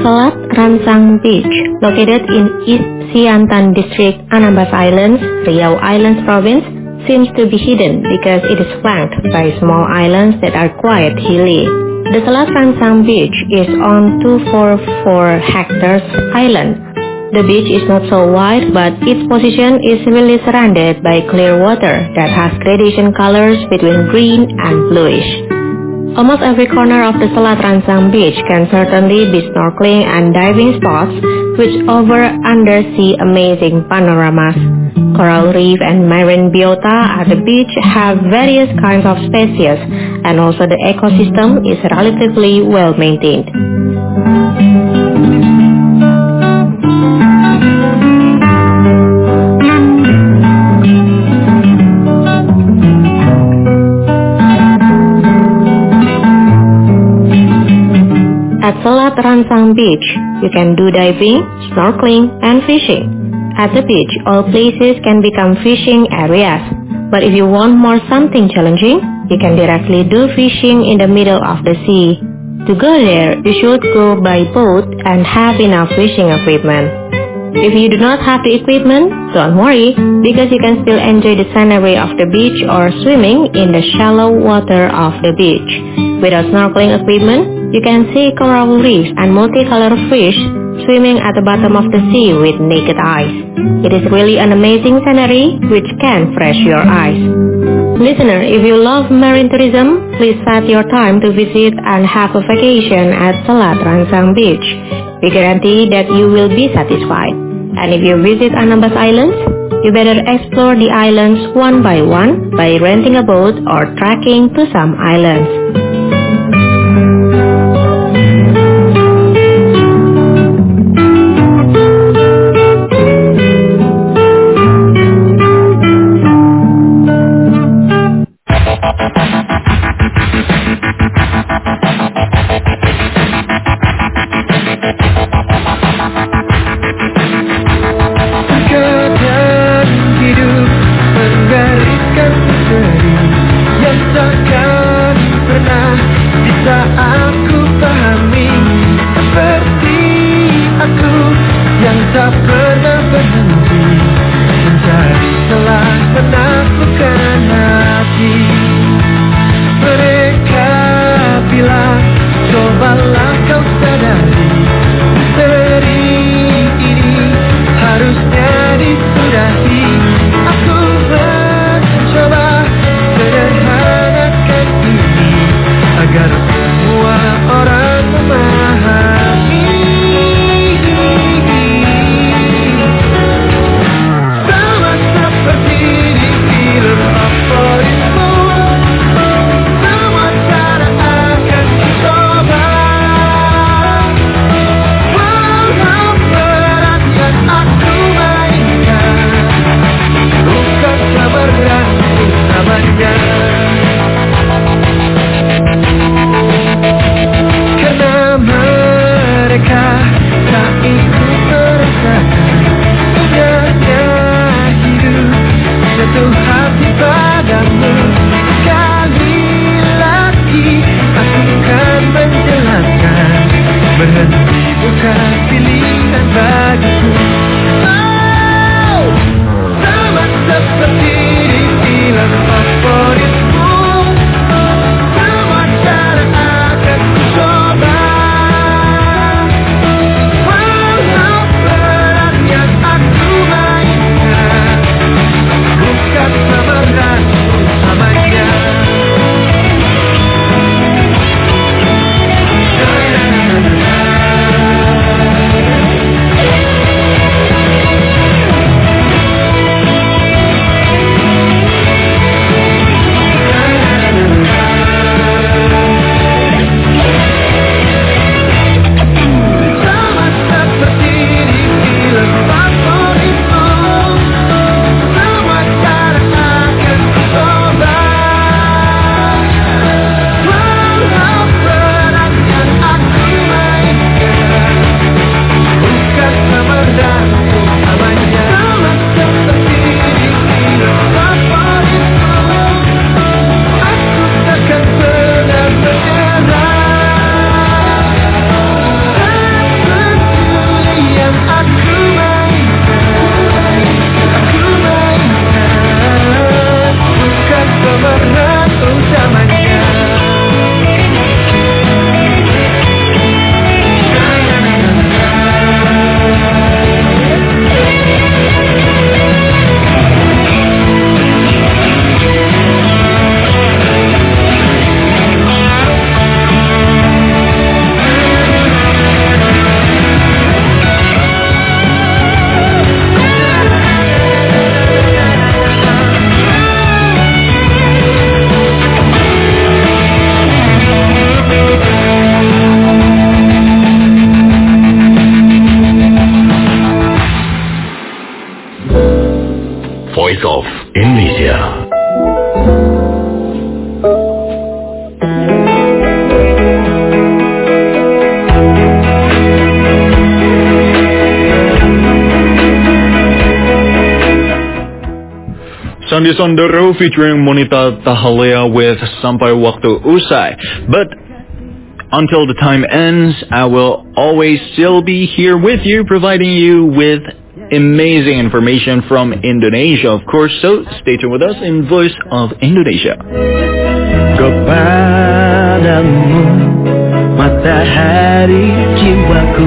Selat Ransang Beach, located in East Siantan District, Anambas Islands, Riau Islands Province, seems to be hidden because it is flanked by small islands that are quite hilly. The Selat Ransang Beach is on 244 hectares island. The beach is not so wide, but its position is really surrounded by clear water that has gradation colors between green and bluish. Almost every corner of the Selat Ransang Beach can certainly be snorkeling and diving spots, which offer undersea amazing panoramas. Coral reef and marine biota at the beach have various kinds of species, and also the ecosystem is relatively well maintained. At Selat Ransang Beach, you can do diving, snorkeling, and fishing. At the beach, all places can become fishing areas. But if you want more something challenging, you can directly do fishing in the middle of the sea. To go there, you should go by boat and have enough fishing equipment. If you do not have the equipment, don't worry, because you can still enjoy the scenery of the beach or swimming in the shallow water of the beach. Without snorkeling equipment, you can see coral reefs and multicolored fish swimming at the bottom of the sea with naked eyes. It is really an amazing scenery which can refresh your eyes. Listener, if you love marine tourism, please set your time to visit and have a vacation at Selat Ransang Beach. We guarantee that you will be satisfied. And if you visit Anambas Islands, you better explore the islands one by one by renting a boat or trekking to some islands. Yang takkan pernah Sandi Sondoro featuring Monita Tahalea with Sampai Waktu Usai. But until the time ends, I will always still be here with you, providing you with amazing information from Indonesia, of course. So stay tuned with us in Voice of Indonesia. Kepadamu matahari jiwaku,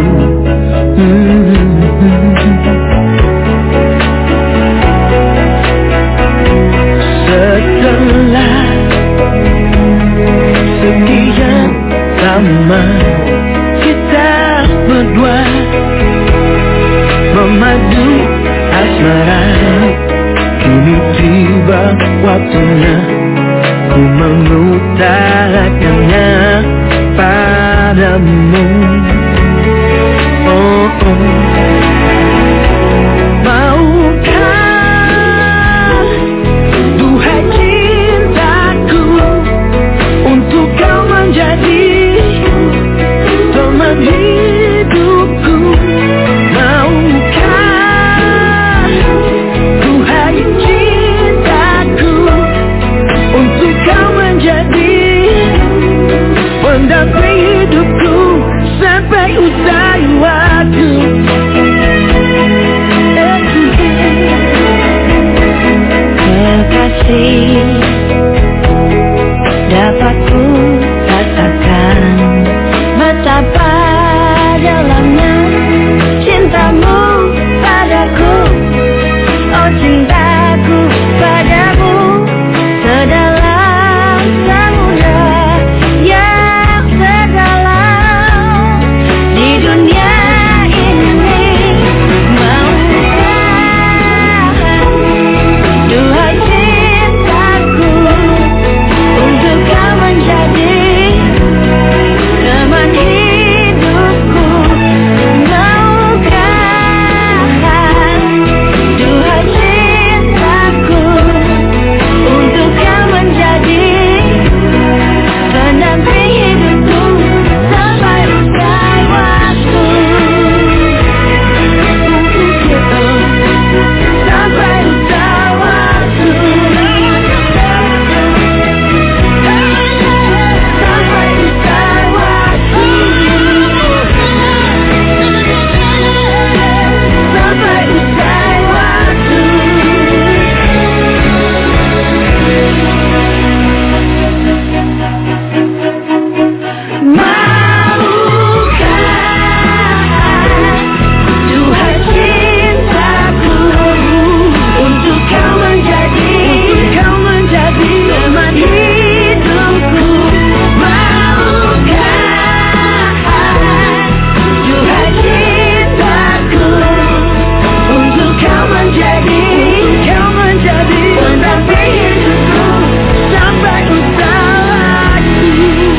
setelah sekian lama kita berdua memadu asmara, kini tiba waktunya ku mengutarakannya padamu. Oh, oh. Maukah, duhai cintaku, untuk kau menjadi teman hidupku. Maukah, duhai cintaku, untuk kau menjadi pendamping hidupku sampai usai waktu. Kekasih, dapat ku rasakan betapa dalamnya cintamu padaku. Oh, cintaku padamu sedalam samudra yang sedalam di dunia ini. Maukah, duhai cintaku, untuk kau menjadi teman hidupku. Maukah, duhai cintaku, untuk kau menjadi pendamping hidupku sampai usai waktu. Sampai usai waktu. Sampai usai waktu. Sampai usai waktu. Maukah, duhai cintaku, untuk kau menjadi teman hidupku. Maukah, duhai cintaku, untuk kau menjadi pendamping hidupku sampai usai waktu.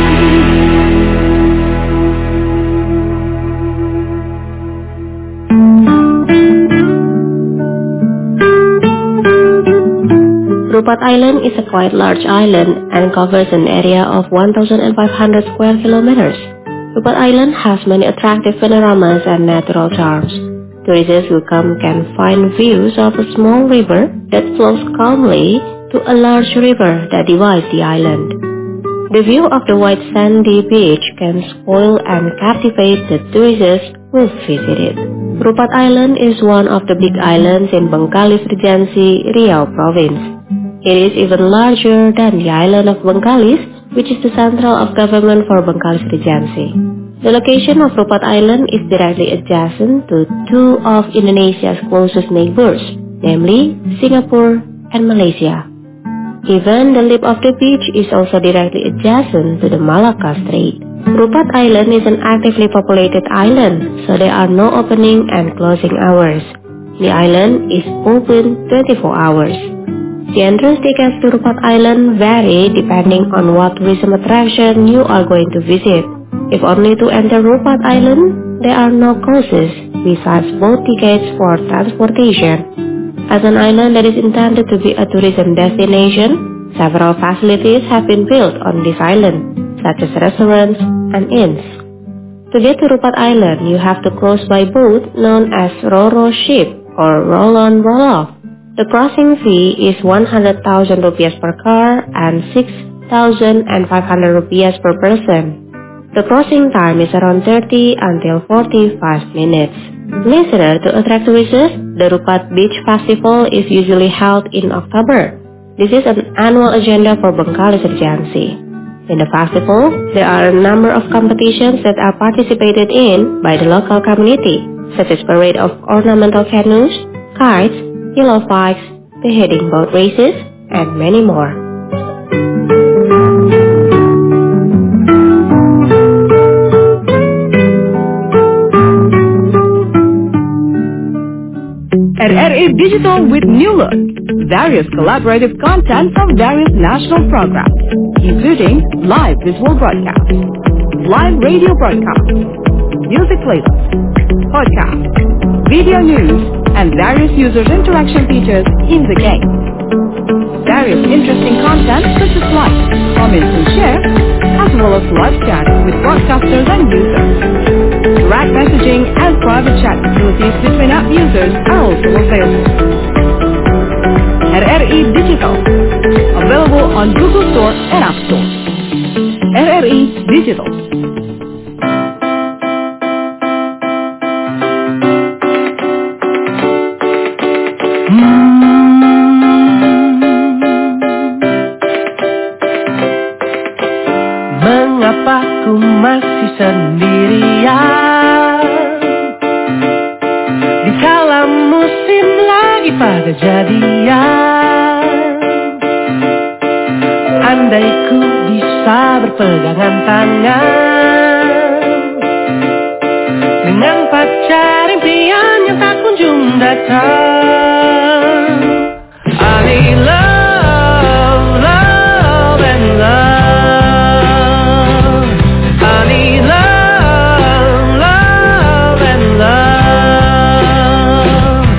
Rupat Island is a quite large island and covers an area of 1,500 square kilometers. Rupat Island has many attractive panoramas and natural charms. Tourists who come can find views of a small river that flows calmly to a large river that divides the island. The view of the white sandy beach can spoil and captivate the tourists who visit it. Rupat Island is one of the big islands in Bengkalis Regency, Riau Province. It is even larger than the island of Bengkalis, which is the central of government for Bengkalis Regency. The location of Rupat Island is directly adjacent to two of Indonesia's closest neighbors, namely Singapore and Malaysia. Even the lip of the beach is also directly adjacent to the Malacca Strait. Rupat Island is an actively populated island, so there are no opening and closing hours. The island is open 24 hours. The entrance tickets to Rupat Island vary depending on what tourism attraction you are going to visit. If only to enter Rupat Island, there are no costs besides boat tickets for transportation. As an island that is intended to be a tourism destination, several facilities have been built on this island, such as restaurants and inns. To get to Rupat Island, you have to cross by boat known as Ro-Ro ship or roll-on roll-off. The crossing fee is 100,000 rupiah per car and 6,500 rupiah per person. The crossing time is around 30 until 45 minutes. Listener, to attract tourists, the Rupat Beach Festival is usually held in October. This is an annual agenda for Bengkalis Regency. In the festival, there are a number of competitions that are participated in by the local community, such as parade of ornamental canoes, kites, yellow bikes, beheading boat races, and many more. RRI Digital with new look. Various collaborative content from various national programs, including live visual broadcasts, live radio broadcasts, music playlists, podcasts, video news, and various users interaction features in the game. Various interesting content such as likes, comments, and share, as well as live chat with broadcasters and users. Direct messaging and private chat facilities between app users are also available. RRI Digital, available on Google Store and App Store. RRI Digital. Mengapa ku masih sendirian dikala musim lagi pada jadian? Andai ku bisa berpegangan tangan dengan pacar impian yang tak kunjung datang. I need love, love and love. I need love, love and love.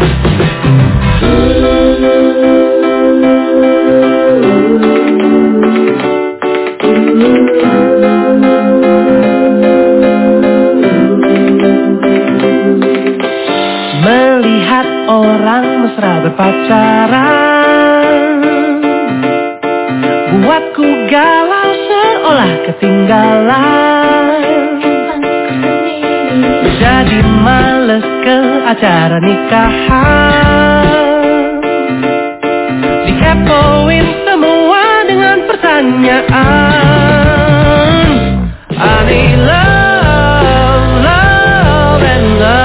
Melihat orang mesra berpacaran buatku galau seolah ketinggalan. Jadi males ke acara nikahan, dikepoin semua dengan pertanyaan. I need love, love and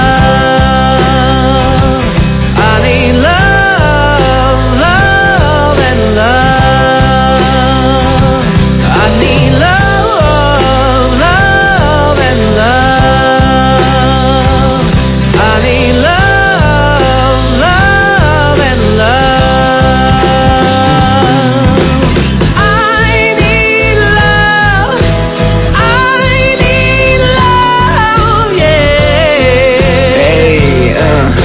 love. I need love, love and love. I need love, love and love. I need love, love and love. I need love, yeah. Hey,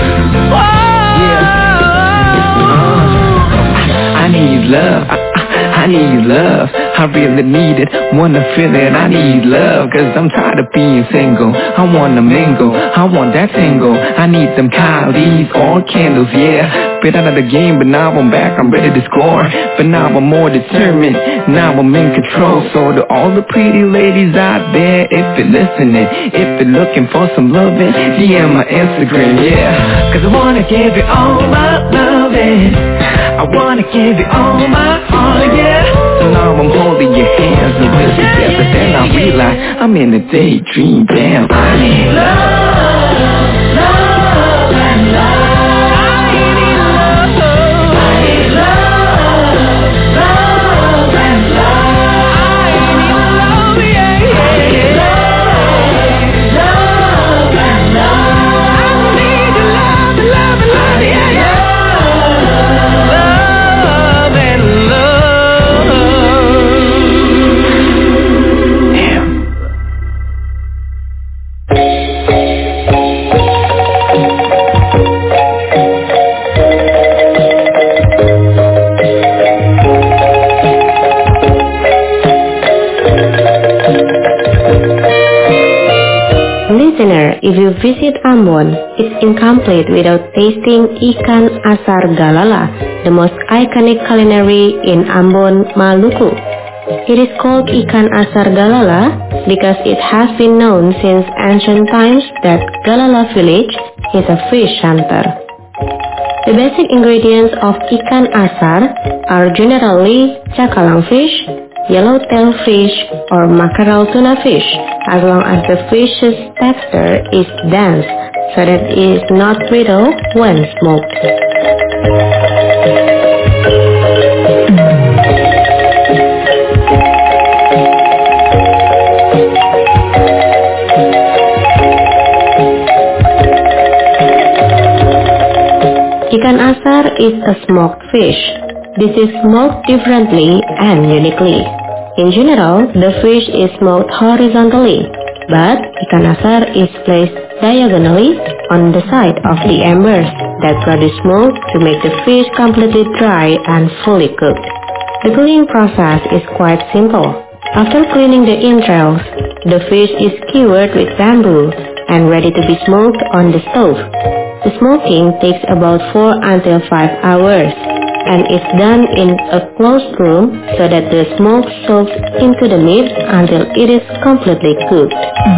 I need love, I need love, I really need it, wanna feel it, I need love, cause I'm tired of being single, I wanna mingle, I want that single, I need them Kylie's, all candles, yeah, been out of the game, but now I'm back, I'm ready to score, but now I'm more determined, now I'm in control, so to all the pretty ladies out there, if you're listening, if you're looking for some loving, DM my Instagram, yeah, cause I wanna give you all my loving, I wanna give you all my heart, yeah. So now I'm holding your hands and we're together. Then I realize I'm in a daydream. Damn, I need love, love and love. I need love, I need love, love and love. I need love, yeah, yeah. Love and love. I need love, love, love, yeah, yeah. you visit Ambon, it's incomplete without tasting ikan asar galala, the most iconic culinary in Ambon, Maluku. It is called ikan asar galala because it has been known since ancient times that Galala village is a fish center. The basic ingredients of ikan asar are generally cakalang fish, yellowtail fish, or mackerel tuna fish, as long as the fish's texture is dense so that it is not brittle when smoked. Ikan asar is a smoked fish. This is smoked differently and uniquely. In general, the fish is smoked horizontally, but ikan asar is placed diagonally on the side of the embers that produce smoke to make the fish completely dry and fully cooked. The cooking process is quite simple. After cleaning the entrails, the fish is skewered with bamboo and ready to be smoked on the stove. The smoking takes about 4 until 5 hours and is done in a closed room so that the smoke soaks into the meat until it is completely cooked.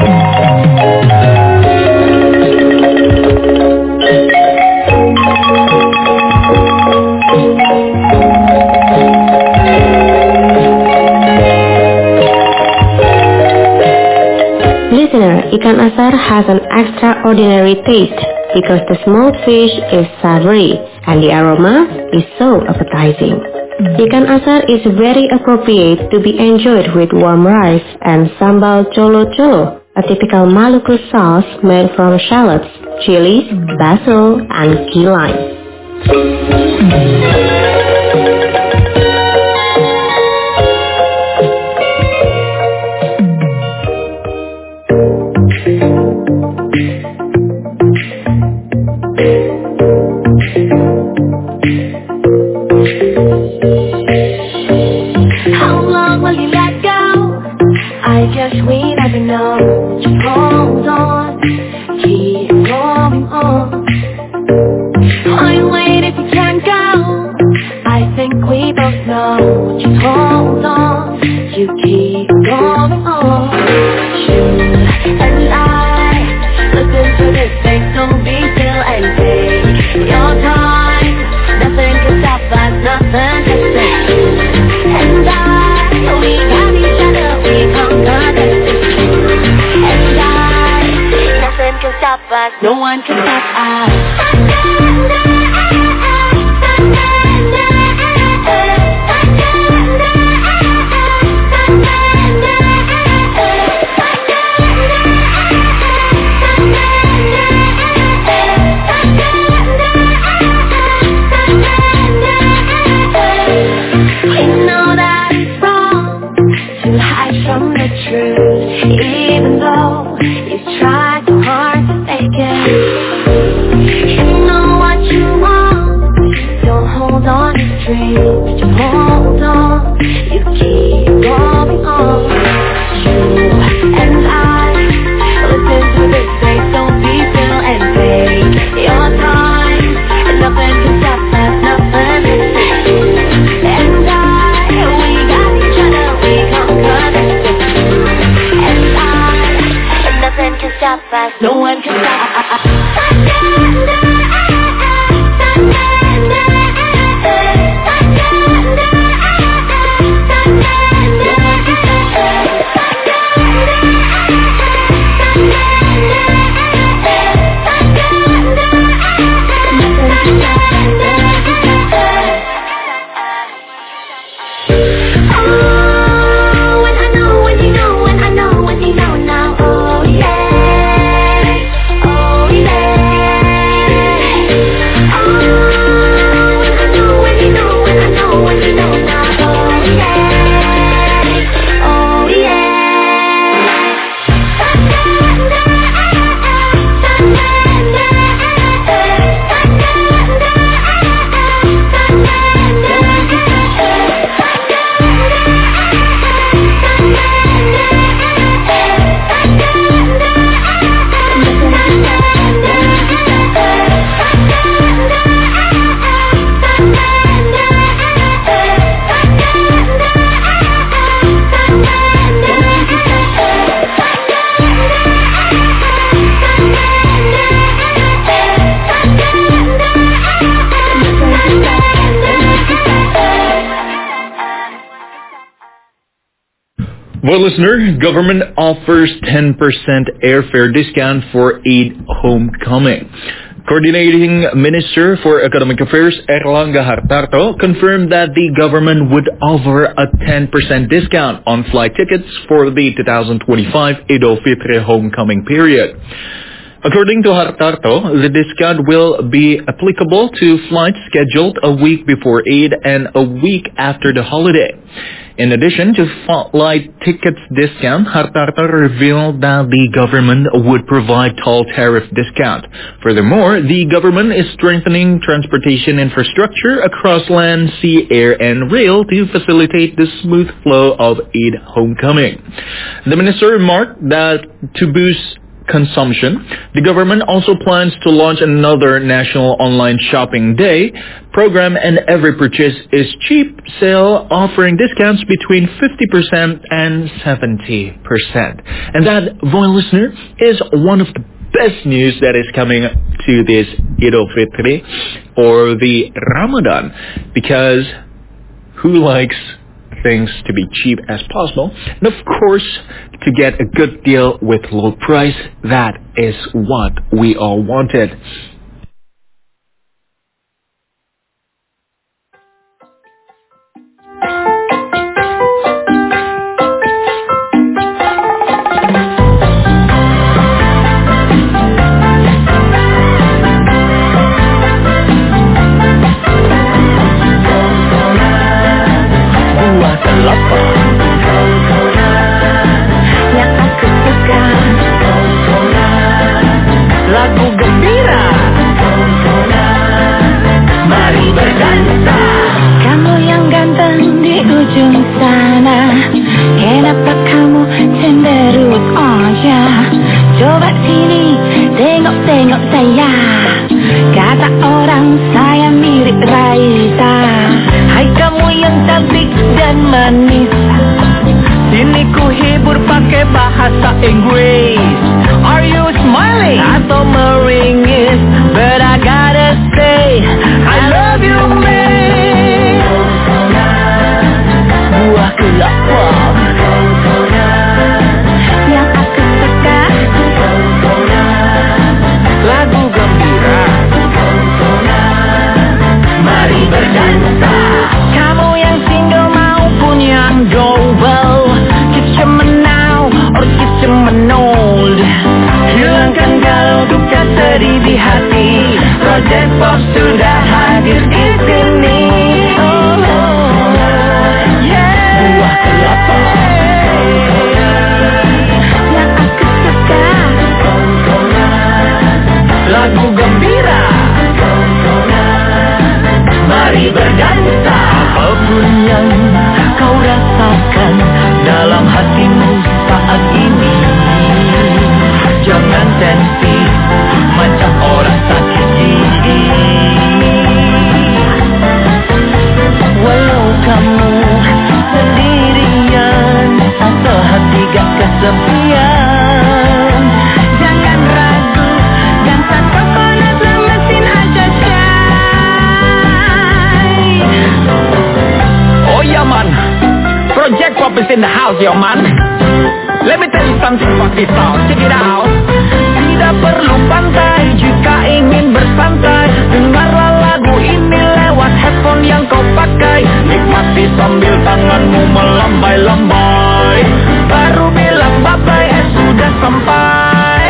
Listener, ikan asar has an extraordinary taste because the smoked fish is savory and the aroma is so appetizing. Ikan asar is very appropriate to be enjoyed with warm rice and sambal colo-colo, a typical Maluku sauce made from shallots, chilies, basil, and key lime. No one can stop us. We know that it's wrong to hide from the truth, even though you try so hard to fake it. You know what you want, don't hold on to dreams, just hold on, you keep going on. You and I, listen to this face, don't be still and take your time, and nothing can stop us, nothing is safe. And I, we got each other, we conquer this. And I, nothing can stop us, no one can stop us. Oh, Well, listener, government offers 10% airfare discount for Eid homecoming. Coordinating Minister for Economic Affairs Erlangga Hartarto confirmed that the government would offer a 10% discount on flight tickets for the 2025 Eid al-Fitr homecoming period. According to Hartarto, the discount will be applicable to flights scheduled a week before Eid and a week after the holiday. In addition to flight tickets discount, Hartarto revealed that the government would provide toll tariff discount. Furthermore, the government is strengthening transportation infrastructure across land, sea, air, and rail to facilitate the smooth flow of Eid homecoming. The minister remarked that to boost consumption, the government also plans to launch another national online shopping day program, and every purchase is cheap sale offering discounts between 50% and 70%. And that, boy listener, is one of the best news that is coming to this Eid al-Fitr or the Ramadan, because who likes things to be cheap as possible, and of course to get a good deal with low price. That is what we all wanted. In the house, yo man. Let me tell you something about this song. Check it out. Tidak perlu pantai jika ingin bersantai. Dengarlah lagu ini lewat headphone yang kau pakai. Nikmati sambil tanganmu melambai-lambai. Baru bilang bye-bye, sudah sampai.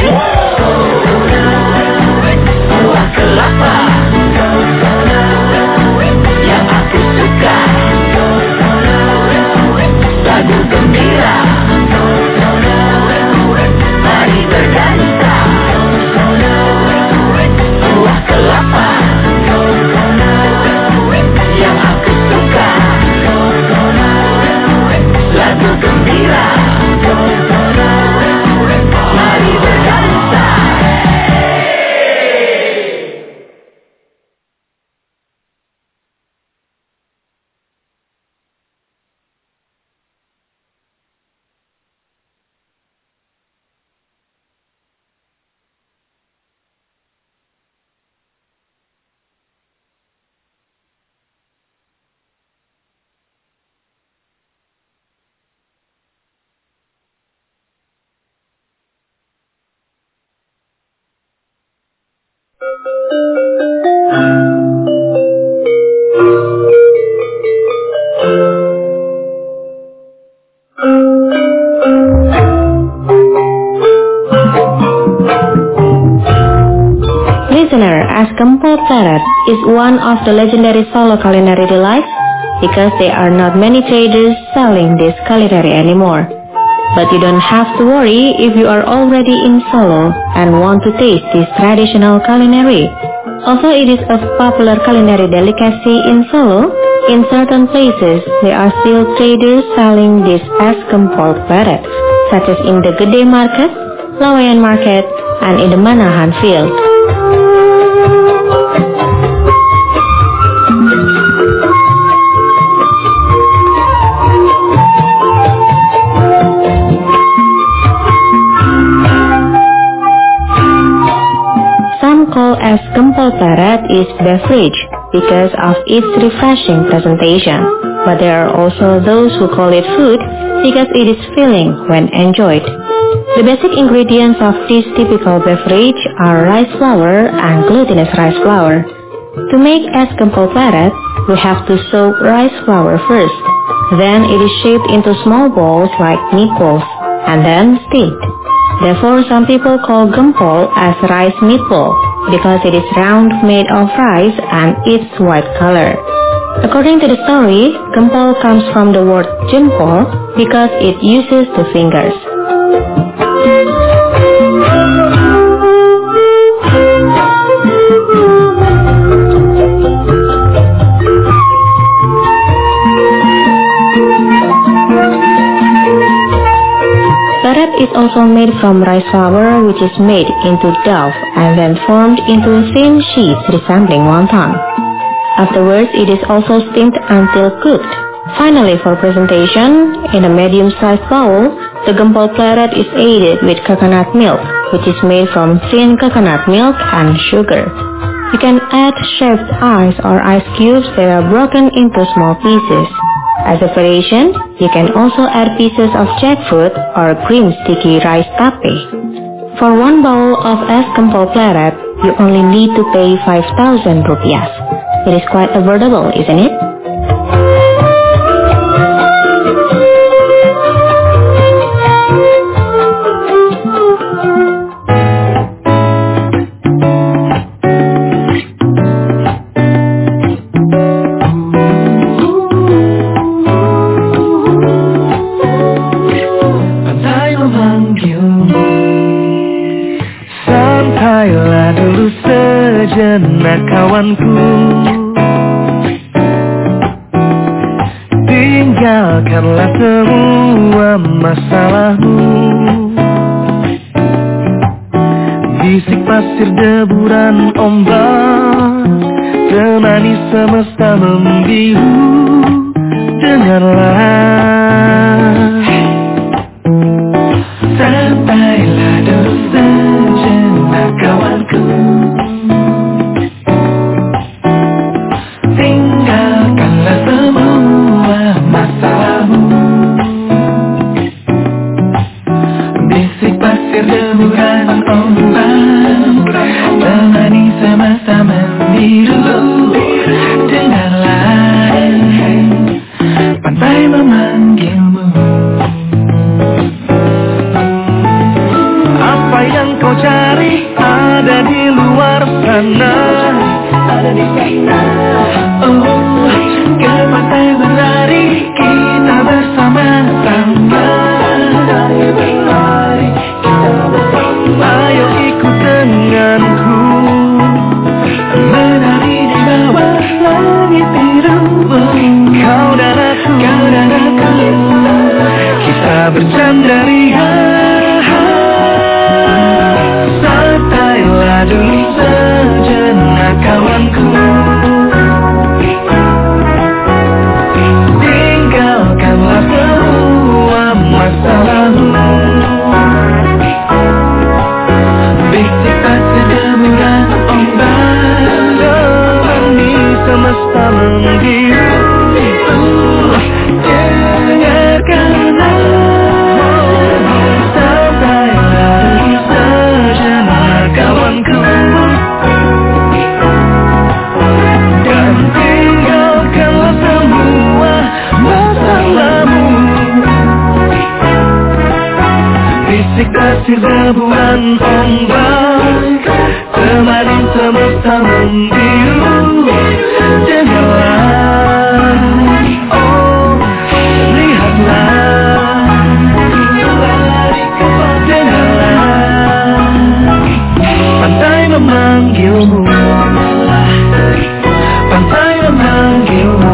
Buah kelapa yang aku suka. Lagu gembira, mari berdansa. Buah kelapa yang aku suka. Lagu Listener, as Gempol Pleret is one of the legendary Solo culinary delights because there are not many traders selling this culinary anymore. But you don't have to worry if you are already in Solo and want to taste this traditional culinary. Although it is a popular culinary delicacy in Solo, in certain places there are still traders selling this as Gempol Pleret, such as in the Gede Market, Laweyan Market, and in the Manahan Field. Called as Gempol Pleret is beverage because of its refreshing presentation, but there are also those who call it food because it is filling when enjoyed. The basic ingredients of this typical beverage are rice flour and glutinous rice flour. To make as Gempol Pleret, we have to soak rice flour first. Then it is shaped into small balls like meatballs and then steamed. Therefore, some people call gempol as rice meatball because it is round, made of rice, and its white color. According to the story, gempol comes from the word jempol because it uses the fingers. Pleret is also made from rice flour, which is made into dough and then formed into thin sheets resembling wonton. Afterwards, it is also steamed until cooked. Finally, for presentation, in a medium-sized bowl, the Gempol Pleret is aided with coconut milk, which is made from thin coconut milk and sugar. You can add shaved ice or ice cubes that are broken into small pieces. As a variation, you can also add pieces of jackfruit or green sticky rice tape. For one bowl of es Gempol Pleret, you only need to pay 5,000 rupiah. It is quite affordable, isn't it? Kawanku, tinggalkanlah semua masalahmu. Bisik pasir deburan ombak, temani semesta membiru. Dengarlah, santailah dulu sejenak kawanku. pasir deburan ombak, temani semesta membiru jendela. Oh, lihatlah jendela, pantai memanggilmu, pantai memanggilmu,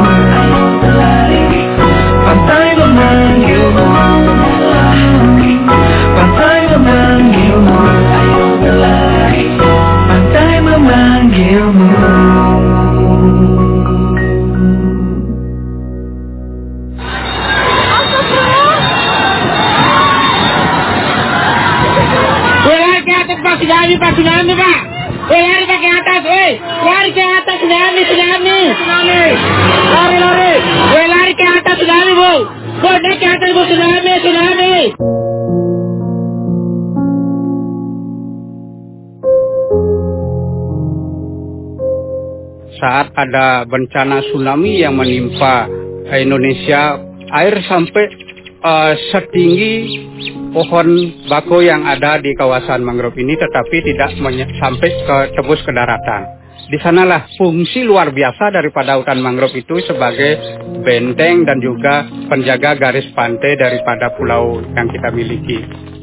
pantai memanggilmu, pantai memanggilmu, pantai memanggilmu. Pak tsunami Pak. Lari Pak ke atas, lari ke atas, tsunami. Lari. Lari ke atas tsunami Bu. Naik ke atas Bu, tsunami. Saat ada bencana tsunami yang menimpa Indonesia, air sampai setinggi pohon bako yang ada di kawasan mangrove ini, tetapi tidak sampai tembus ke daratan. Di sanalah fungsi luar biasa daripada hutan mangrove itu sebagai benteng dan juga penjaga garis pantai daripada pulau yang kita miliki.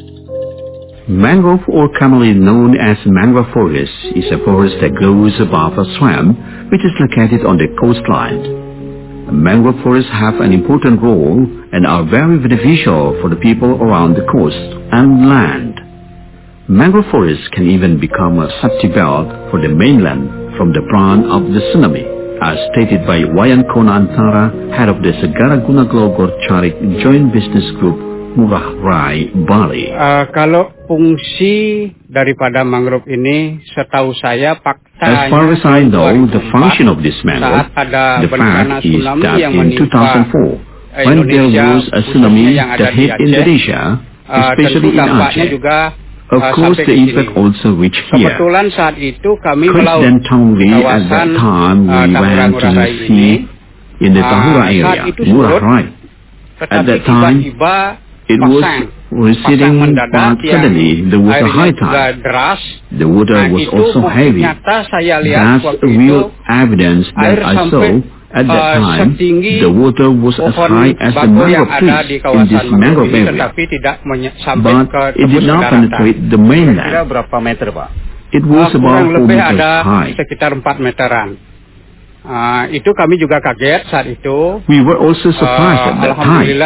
Mangrove, or commonly known as mangrove forest, is a forest that grows above a swamp which is located on the coastline. Mangrove forests have an important role and are very beneficial for the people around the coast and land. Mangrove forests can even become a safety belt for the mainland from the brunt of the tsunami, as stated by Wayan Konantara, head of the Segara Guna Glogor Charik Joint Business Group, Ngurah Rai, Bali. Kalau fungsi daripada mangrove ini, setahu saya as far as I know, the function of this mangrove, the fact is that in 2004, when there was a tsunami that hit Indonesia, especially in Aceh, of course the impact also reached here. Coincidentally, at that time we went to see in the Tahura area, Ngurah Rai. At that time, it was receding, but suddenly there was a high tide. The water was also heavy. That's a real evidence that I saw. At that time, the water was as high as the mangrove trees in this mangrove area, but it did not penetrate the mainland. It was about 4 meters high. Sekitar 4 meteran. Itu kami juga kaget saat itu. We were also surprised at that time.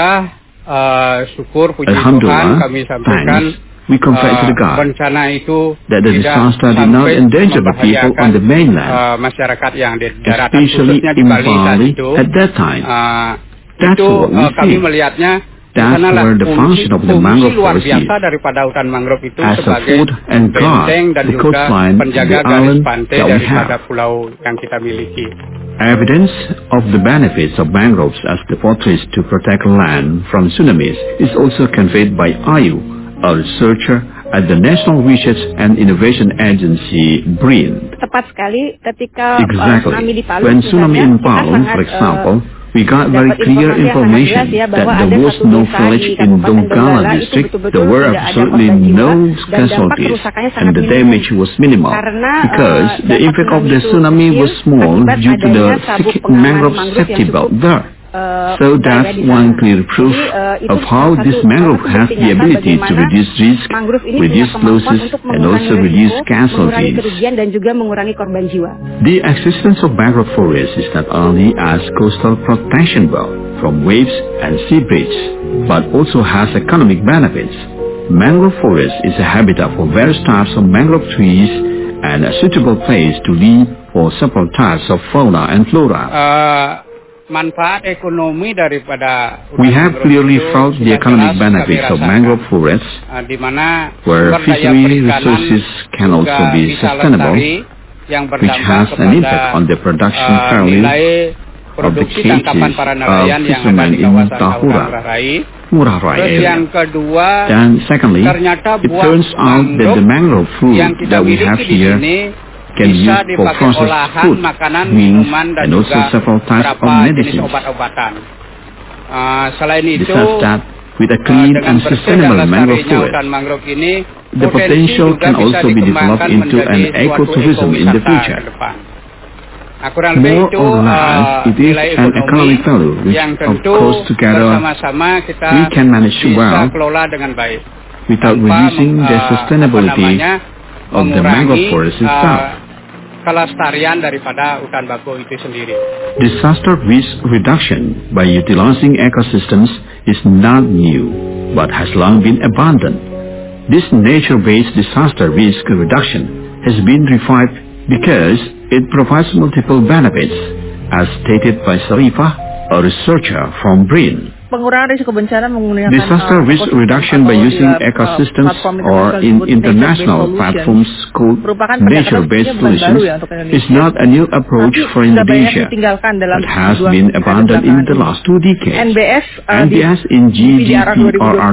Syukur puji Tuhan kami sampaikan we confess to God bencana itu that the disaster did not endanger the people on the mainland, masyarakat yang di daratan especially khususnya di in Bali saat Bali itu. at that time. That's Itu what we kami see. melihatnya That's where the function of the mangrove luar forest is, biasa daripada hutan mangrove itu as a sebagai food and guard benteng dan the juga coastline, penjaga the garis island pantai that we daripada have. pulau yang kita miliki. Evidence of the benefits of mangroves as the fortress to protect land from tsunamis is also conveyed by Ayu, a researcher at the National Research and Innovation Agency, BRIN. Tepat sekali ketika Exactly. tsunami di Palu. When tsunami in Palu, for example, we got very clear information that there was no village in Donggala district, there were absolutely no casualties, and the damage was minimal, because the impact of the tsunami was small due to the thick mangrove safety belt there. So that's one clear proof of how this mangrove has the ability to reduce risk, reduce losses, and also reduce casualties. The existence of mangrove forests is not only as coastal protection belt from waves and sea breach, but also has economic benefits. Mangrove forest is a habitat for various types of mangrove trees and a suitable place to live for several types of fauna and flora. Manfaat ekonomi daripada we have clearly felt the economic benefits of mangrove forests, where fishery resources can also be sustainable, which has an impact on the production value of the cages of fishermen in Tahura, Ngurah Rai area. And secondly, it turns out that the mangrove fruit that we have here can be used for processed food, meats, and also several types of medicines. Besides that, With a clean and sustainable mangrove forest, the potential can also be developed into an ecotourism in the future. More or less, it is an economic value which, of course, together we can manage well without reducing the sustainability of the mangrove forest itself. Kelestarian daripada hutan bakau itu sendiri. Disaster risk reduction by utilizing ecosystems is not new, but has long been abandoned. This nature-based disaster risk reduction has been revived because it provides multiple benefits, as stated by Sarifah, a researcher from BRIN. Pengurangan risiko bencana menggunakan disaster risk reduction by using ecosystems or in international platforms called nature-based solutions is not a new approach for Indonesia, but has been abandoned in the last 2 decades. NBS in GDPRR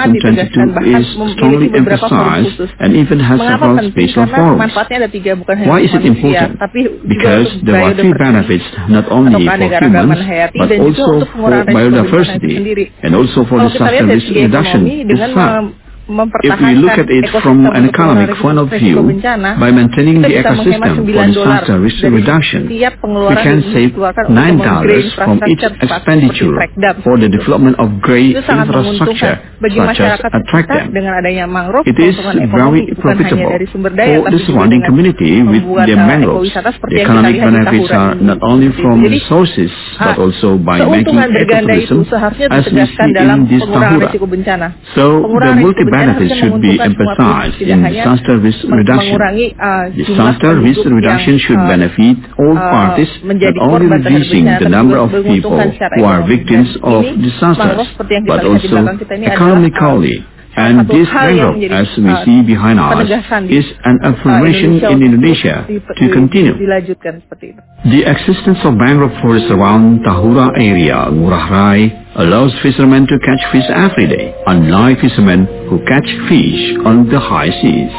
2022 is strongly emphasized and even has several special forums. Why is it important? Because there are 3 benefits not only for humans but also for biodiversity and also for disaster risk reduction itself. If we look at it from an economic point of view, by maintaining the ecosystem for disaster risk reduction, we can save $9 from each expenditure for the development of grey infrastructure, such as attract them. It is very profitable for the surrounding community with the mangroves. The economic benefits are not only from resources, but also by making ecotourism, as we see in this Tahura. So the multi-benefits should be emphasized in disaster risk reduction. Disaster risk reduction should benefit all parties, not only reducing the number of people who are victims of disasters, but also economically. And this mangrove, as we see behind us, is an affirmation in Indonesia to continue. The existence of mangrove forests around Tahura area, Ngurah Rai, allows fishermen to catch fish every day, unlike fishermen who catch fish on the high seas.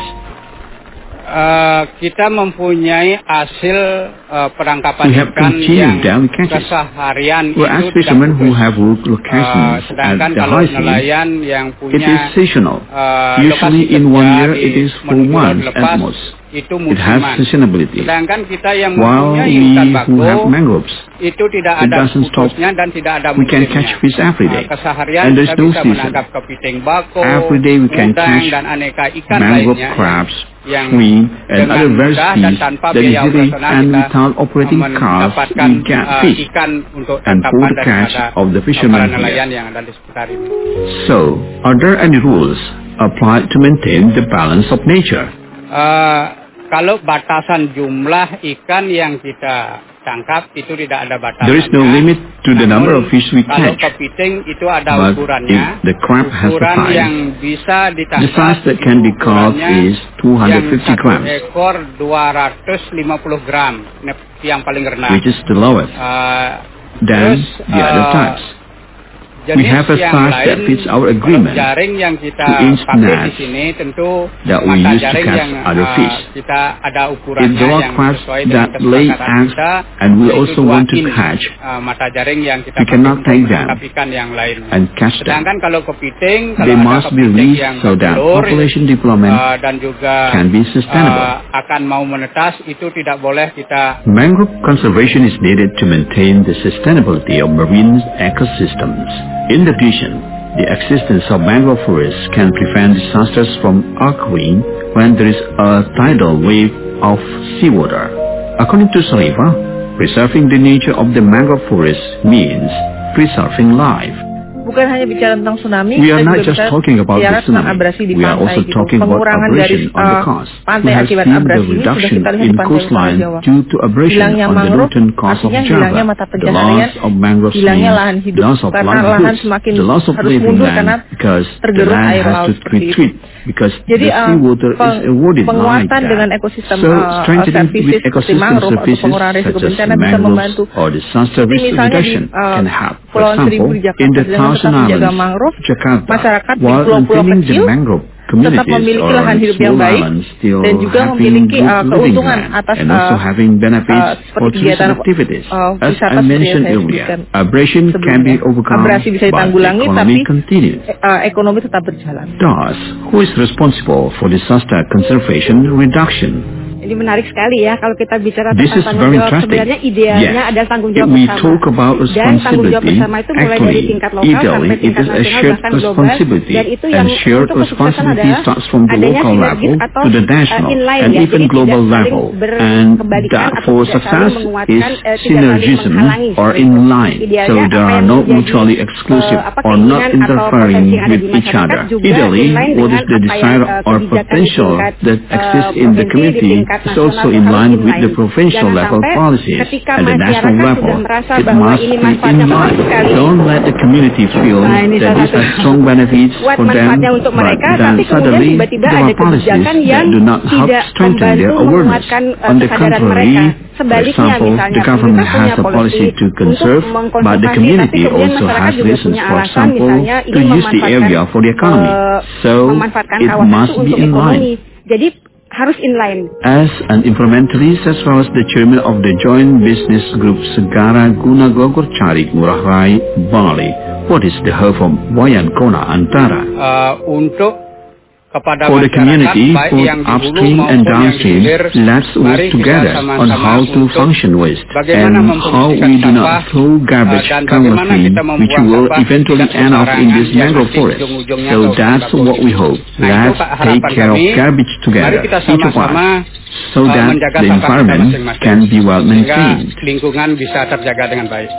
Kita mempunyai hasil penangkapan ikan yang keseharian whereas fishermen who have locations at the high seas, it is seasonal. Usually in 1 year it is for months at most. It has seasonability. While we who have mangroves, it doesn't stop. We can catch fish every day, and there is no season. Every day we can catch mangrove crabs, shrimp, and other various species that easily and without operating cars we get fish, and for the catch of the fishermen here. So, are there any rules applied to maintain the balance of nature? Kalau batasan jumlah ikan yang kita tangkap itu tidak ada batasan. There is no limit to the number of fish we catch. Kalau kepiting itu ada ukurannya. The crab has a size. Yang bisa ditangkap. The size that can be caught is 250 grams. Ekor 250 gram yang paling rendah. Which is the lowest. Then the other types. We have a size that fits our agreement, 2-inch nets that we use to catch other fish. If there are crabs that lay eggs and we also want to catch, we cannot take them and catch them. They must be released so that population development can be sustainable. Mangrove conservation is needed to maintain the sustainability of marine ecosystems. In addition, the existence of mangrove forests can prevent disasters from occurring when there is a tidal wave of seawater. According to Sarifah, preserving the nature of the mangrove forest means preserving life. Bukan hanya bicara tentang tsunami, we are not just talking about the tsunami. We are also talking about abrasion on the coast. We have seen the reduction in coastline due to abrasion on the northern coast of Java, the loss of mangrove means loss of livelihoods, the loss of living land because the land has to retreat because the seawater is eroded like that. So strengthening with ecosystem services such as mangroves or disaster risk reduction can help. For example, in the Taos Thousand menjaga Islands, mangrove, Jakarta, masyarakat di while pulau-pulau maintaining the kecil mangrove tetap communities memiliki or lahan hidup yang small baik islands still dan juga having memiliki good living keuntungan land atas and also having benefits for seperti tourism kegiatan activities. As wisata I seperti yang mentioned saya earlier, sebutkan abrasion can be overcome, abrasi bisa but the ditanggulangi, economy tapi continues. Ekonomi tetap berjalan. Thus, who is responsible for disaster conservation reduction? Jadi menarik sekali ya kalau kita bicara This tentang is tanggung very jawab. interesting. Sebenarnya idealnya Yes. adalah tanggung If jawab we bersama. talk about Dan tanggung jawab responsibility, bersama itu mulai dari actually, tingkat lokal sampai ideally, it tingkat is a nasional shared bahkan global. responsibility, Dan itu yang and shared untuk kesuksesan responsibility adalah starts from the adanya local sinergis level atau to the national inline and ya. even Jadi global tidak level. saling And berkebalikan that atau for tidak success saling menguatkan, is tidak saling synergism menghalangi. or in line, Idealnya so they apa are yang not menjadi, mutually exclusive or keinginan not atau interfering potensi yang ada with di each masyarakat other. juga Ideally, inline what is dengan the apa yang, desire or kebijakan di potential tingkat, that exists in the provinsi, di community tingkat is also nasional in harus line with inline. the provincial Jangan level sampai policies. ketika At the national masyarakat level, sudah merasa it bahwa must ini be manfaatnya in besar line. sekali. Don't let the community feel Nah, ini that salah these are satu strong benefits kuat for them, manfaatnya untuk but mereka, then tapi kemudian suddenly tiba-tiba there ada are policies kebijakan that yang do not help tidak strengthen their membantu awareness. menguatkan On the kesadaran contrary, mereka. for Sebaliknya example, misalnya the government pemerintah has punya a policy to conserve, untuk but the mengkonservasi, community tapi kemudian also masyarakat has juga reasons, punya for alasan example, misalnya to ingin use the area for the economy. So memanfaatkan it kawasan must itu be untuk in ekonomi. line. Jadi harus inline. As an environmentalist as well as the chairman of the joint business group Segara Guna Gogor Carik Ngurah Rai, Bali, what is the hope of Wayan Kona Antara? Untuk kepada for the community, baik both yang di hulu upstream maupun and yang di downstream, hilir, let's work mari kita together sama-sama on how to untuk function waste bagaimana and how we do sampah, not throw garbage dan bagaimana carelessly, kita which membuang will sampah eventually tidak end up in this sembarangan yang mangrove nanti forest. ujung-ujungnya So tahu that's sembako what we itu. hope. Nah, itu Let's harapan take care of kami. garbage together, Mari kita each of us, sama-sama so that menjaga the sampah kita environment masing-masing, can be well sehingga maintained. lingkungan bisa terjaga dengan baik.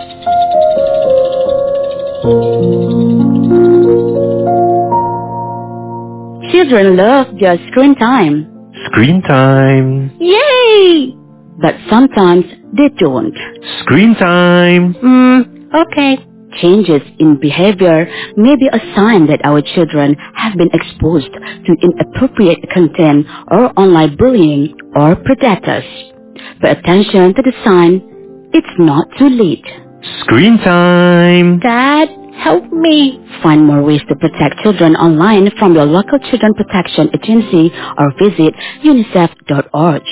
Children love their screen time. Screen time. Yay! But sometimes they don't. Screen time. Okay. Changes in behavior may be a sign that our children have been exposed to inappropriate content or online bullying or predators. Pay attention to the sign. It's not too late. Screen time. Dad, help me. Find more ways to protect children online from your local children protection agency or visit unicef.org.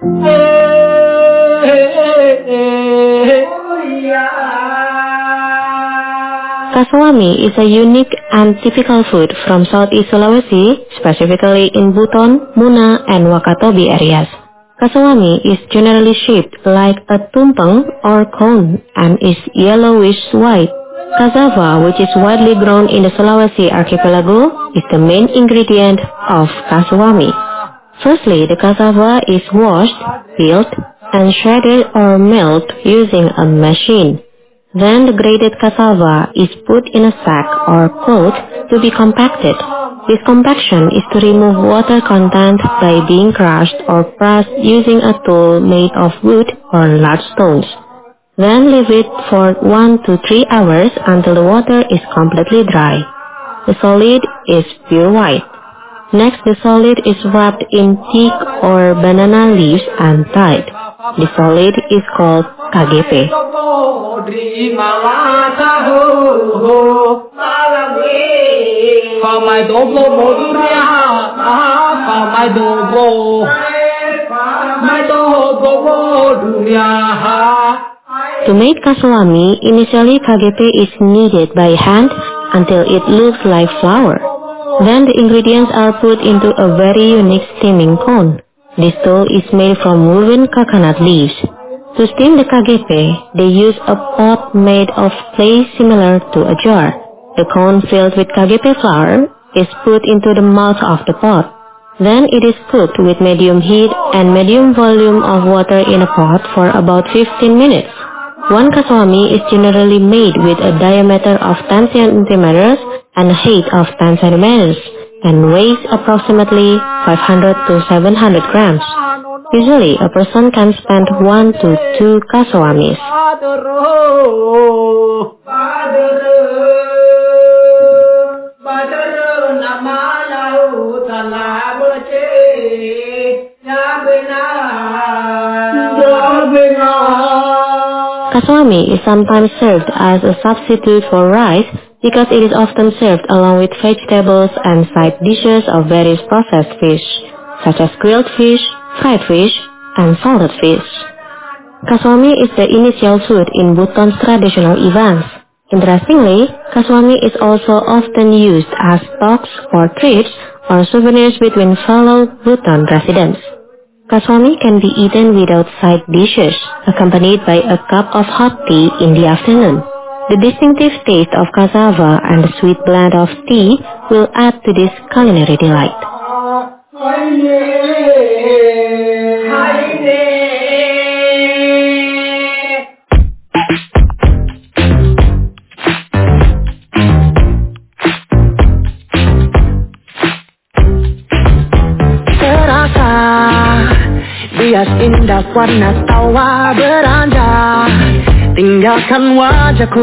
Kasawami is a unique and typical food from Southeast Sulawesi, specifically in Buton, Muna, and Wakatobi areas. Kasawami is generally shaped like a tumpeng or cone and is yellowish-white. Cassava, which is widely grown in the Sulawesi archipelago, is the main ingredient of kasawami. Firstly, the cassava is washed, peeled, and shredded or milled using a machine. Then the grated cassava is put in a sack or cloth to be compacted. This compaction is to remove water content by being crushed or pressed using a tool made of wood or large stones. Then leave it for 1 to 3 hours until the water is completely dry. The solid is pure white. Next, the solid is wrapped in teak or banana leaves and tied. The solid is called KGP. To make kasawami, initially KGP is kneaded by hand until it looks like flour. Then the ingredients are put into a very unique steaming cone. This dough is made from woven coconut leaves. To steam the KGP, they use a pot made of clay similar to a jar. The cone filled with KGP flour is put into the mouth of the pot. Then it is cooked with medium heat and medium volume of water in a pot for about 15 minutes. One kasawami is generally made with a diameter of 10 centimeters and a height of 10 centimeters and weighs approximately 500 to 700 grams. Usually, a person can spend 1 to 2 kasawamis. Kasawami is sometimes served as a substitute for rice because it is often served along with vegetables and side dishes of various processed fish, such as grilled fish, fried fish, and salted fish. Kaswami is the initial food in Bhutan's traditional events. Interestingly, kaswami is also often used as talks for treats or souvenirs between fellow Bhutan residents. Kaswami can be eaten without side dishes, accompanied by a cup of hot tea in the afternoon. The distinctive taste of cassava and the sweet blend of tea will add to this culinary delight. Bias indah warna tawa beranjak, tinggalkan wajahku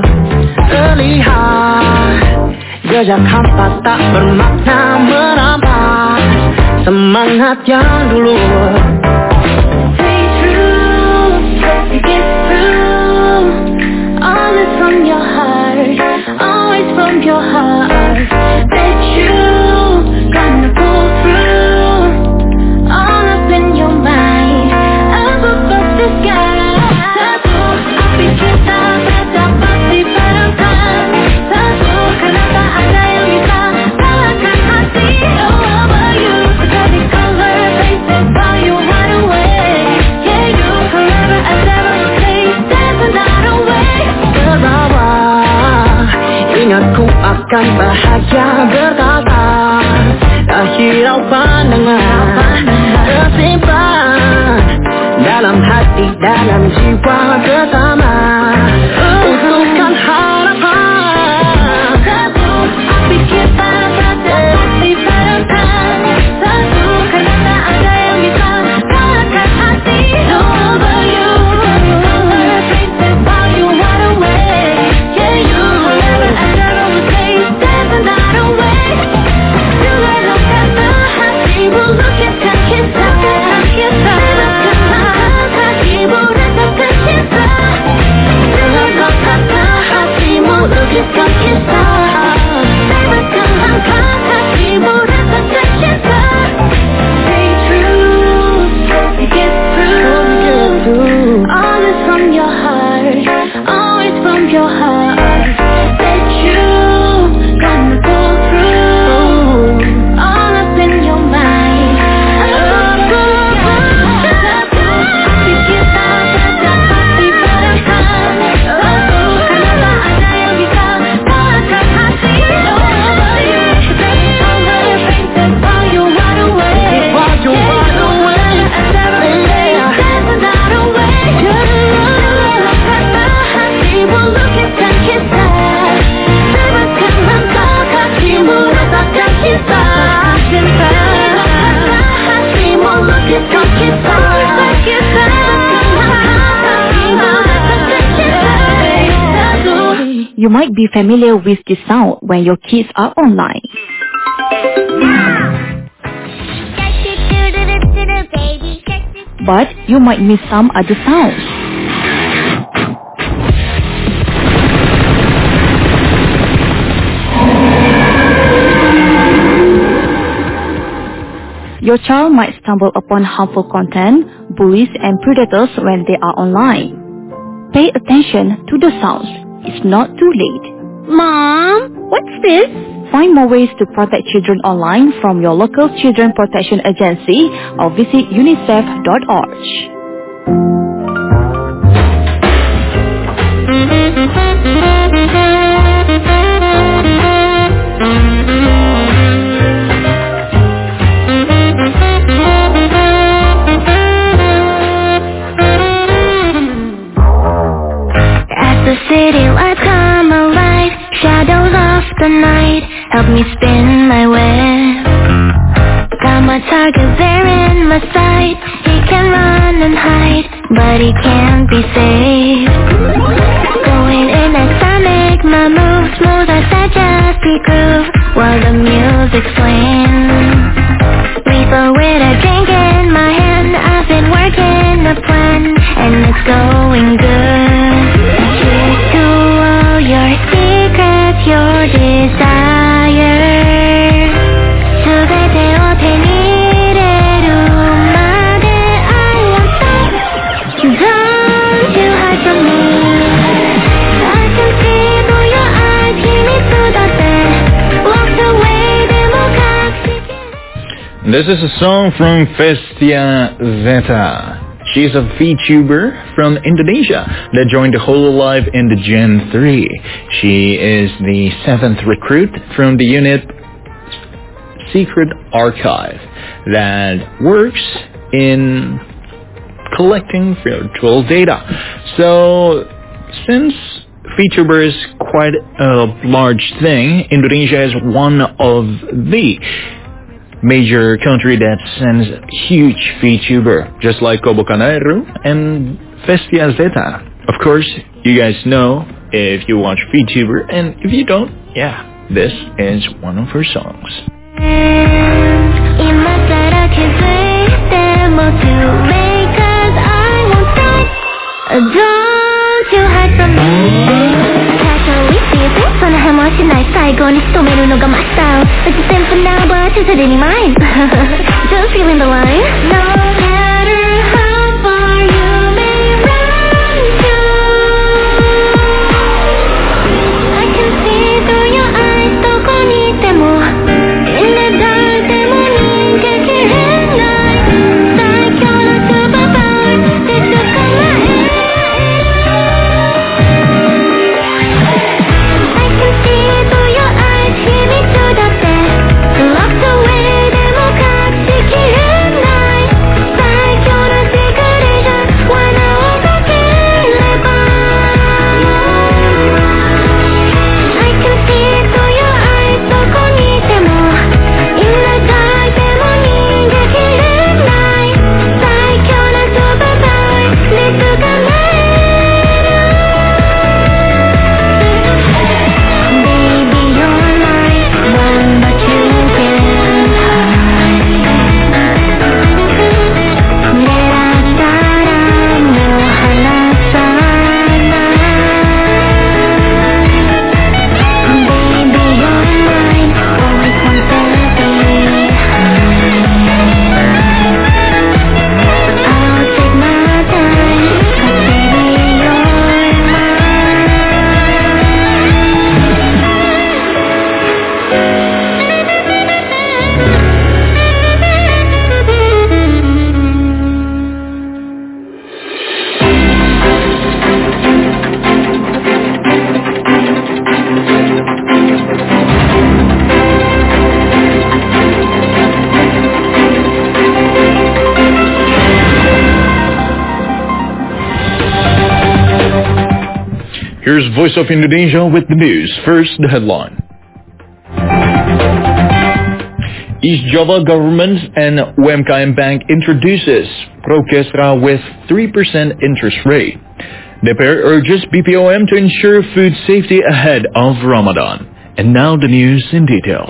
terlihat. Jejak hampa tak bermakna merampas semangat yang dulu. Stay true, speak it through. All is from your heart, always from your heart. Bet you gonna pull through. All up in your mind, up above the sky. Satu, api kita tak pasti padamkan. Satu, karena tak ada yang bisa kalahkan hati. All over you, the color faces while you run away. Yeah, you forever and ever taste that's another way. Terbawa, ingatku akan bahagia berkata. Tak hirau pandangan tersimpan dalam hati, dalam jiwa bersama. Untukkan harapan. Satu, api kita tak pasti padamkan. Satu, karena tak ada yang bisa kalahkan hati. Over you, color faces while you run away. Yeah, you forever and ever will taste that's another way. Stay true, get through. All is from your heart, always from your heart. Bet you gonna pull through. All up in your mind. Hati kita tak pasti padamkan. Satu, karena tak ada yang bisa kalahkan hati. Over you, the color faces while you run away. And never say there's another way. Karena hatimu lukiskan kita. Bebaskan langkah kakimu, rasakan kita. Cinta. Karena hatimu lukiskan kita. You might be familiar with this sound when your kids are online. But you might miss some other sounds. Your child might stumble upon harmful content, bullies and predators when they are online. Pay attention to the sounds. It's not too late. Mom, what's this? Find more ways to protect children online from your local children protection agency or visit unicef.org. The city lights come alive, shadows of the night help me spin my web. Got my target there in my sight. He can run and hide, but he can't be saved. Going in as I make my moves, smooth as I just groove while the music's playing. Lethal with a drink in my hand, I've been working a plan and it's going good. Here's to all your secrets, your This is a song from Vestia Zeta. She's a VTuber from Indonesia that joined the Hololive in the Gen 3. She is the 7th recruit from the unit Secret Archive that works in collecting virtual data. So, since VTuber is quite a large thing, Indonesia is one of the major country that sends huge VTuber, just like Kobokanairu and Vestia Zeta. Of course, you guys know if you watch VTuber, and if you don't, yeah, this is one of her songs. Don't you hide from me. Casually teasing, その辺もしない最後に仕留めるのがマスター But the same for now, but it's already mine. Just feeling the line. No matter how far you may run to, I can see through your eyes. どこにいても In the dark でも逃げきれない最強のスーパーパワーで捕まえ Here's Voice of Indonesia with the news. First, the headline. East Java government and UMKM Bank introduces Prokesra with 3% interest rate. DPR urges BPOM to ensure food safety ahead of Ramadan. And now the news in detail.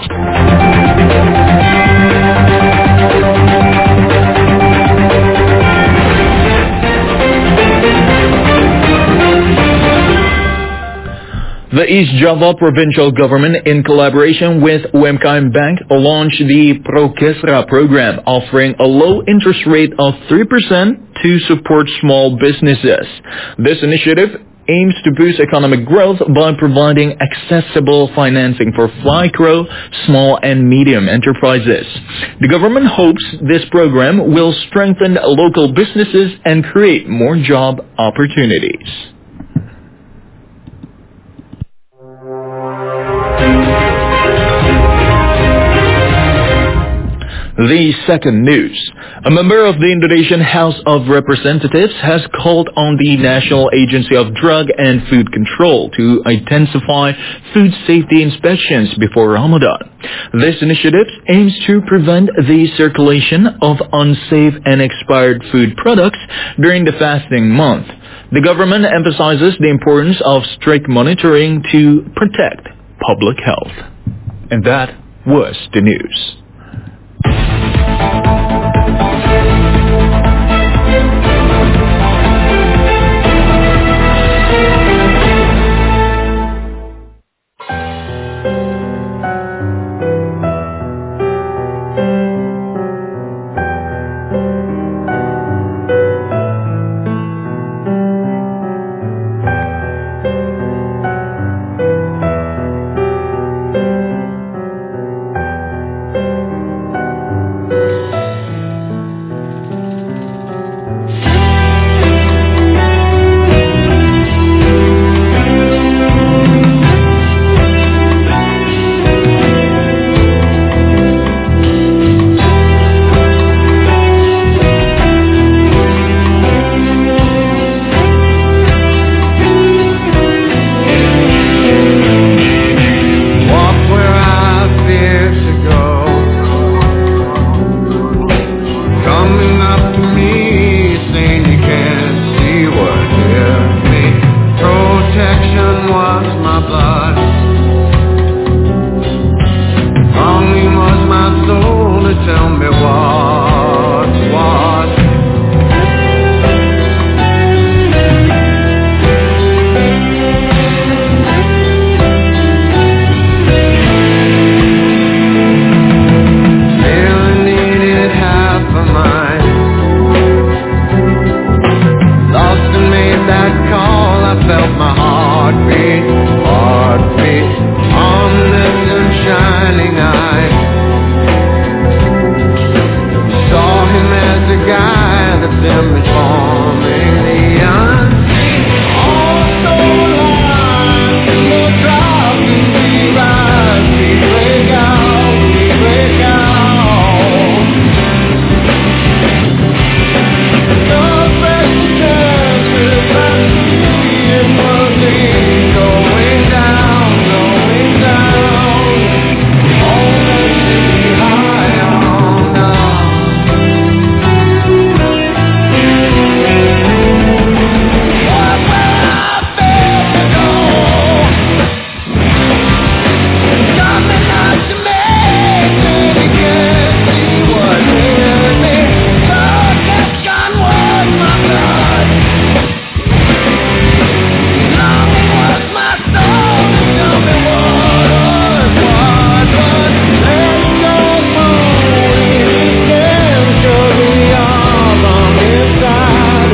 The East Java provincial government, in collaboration with UMKM Bank, launched the Prokesra program, offering a low interest rate of 3% to support small businesses. This initiative aims to boost economic growth by providing accessible financing for micro, small and medium enterprises. The government hopes this program will strengthen local businesses and create more job opportunities. The second news. A member of the Indonesian House of Representatives has called on the National Agency of Drug and Food Control to intensify food safety inspections before Ramadan. This initiative aims to prevent the circulation of unsafe and expired food products during the fasting month. The government emphasizes the importance of strict monitoring to protect public health. And that was the news.